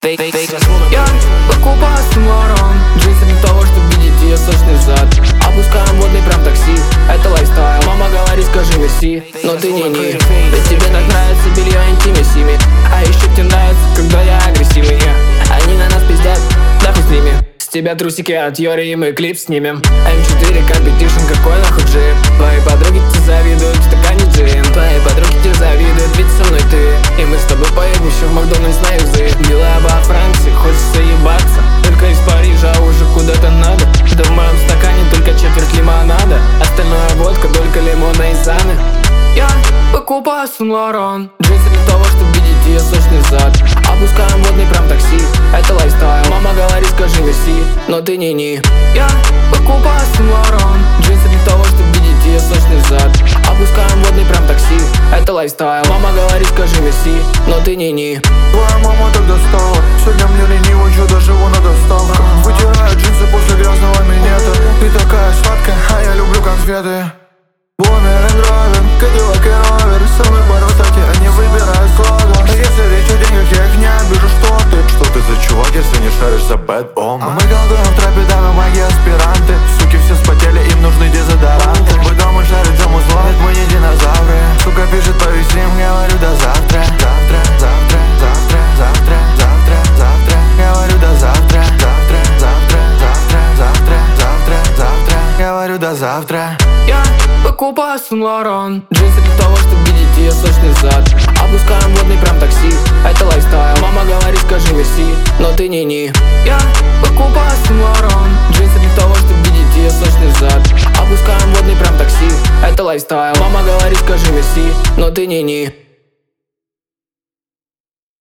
Я покупаю самарон, джинсы для того, чтобы видеть ее сочный зад. Опускаем водный прям такси, это лайфстайл. Мама говорит, скажи мерси, но ты не. Ведь тебе так нравится белье интимиссими. А еще тебе нравится, когда я агрессивный. Они на нас пиздят, да хуй с ними. С тебя трусики от Йори и мы клип снимем. М4 компетишн, какой нахуй джип. Твои подруги тебе завидуют, в стакане джин. Твои подруги тебе завидуют, ведь со мной ты. И мы с тобой поедем еще в Макдональдс на юзы. Милая во Франции, хочется ебаться. Только из Парижа уже куда-то надо. Да в моем стакане только четверть лимонада. Остальное водка, только лимона и саны. Я покупаю Сен-Лоран, джинсы для того, чтобы видеть ее сочный зад. Опускаем водный прям такси, это лайфстайл. Мама говорит, скажи мерси, но ты не. Я покупаю Сен-Лоран, джинсы для того, чтобы видеть ее сочный зад. Опускаем водный прям такси, это лайфстайл. Мама говорит, скажи мерси, но ты не. Твоя мама так достала, сегодня мне лениво, чё даже его на доставках. Вытираю джинсы после грязного минета. Ты такая сладкая, а я люблю конфеты. Бумер, Ровер, Кадиллак и Ровер. Со мной по ротаке, они выбирают склада. А если речь о деньгах, я их не обижу, что ты? Что ты за чувак, если не шаришь за bad bomb? А мы колдуем в трапе, да мы маги аспиранты. Суки все спотели, им нужны дезодоранты. Мы дома шарит за музло, мы не динозавры. Сука пишет по весенним, говорю до завтра. Завтра, завтра, завтра, завтра, завтра, завтра. Говорю до завтра. Завтра, завтра, завтра, завтра, завтра, завтра. Говорю до завтра. Я покупаю Сен-Лоран, джинсы для того, чтобы видеть ее сочный зад. Опускаем водный прям такси, это лайфстайл. Мама говорит, скажи мерси, но ты не. Я покупаю Сен-Лоран, джинсы для того, чтобы видеть ее сочный зад. Опускаем водный прям такси, это лайфстайл. Мама говорит, скажи мерси, но ты не.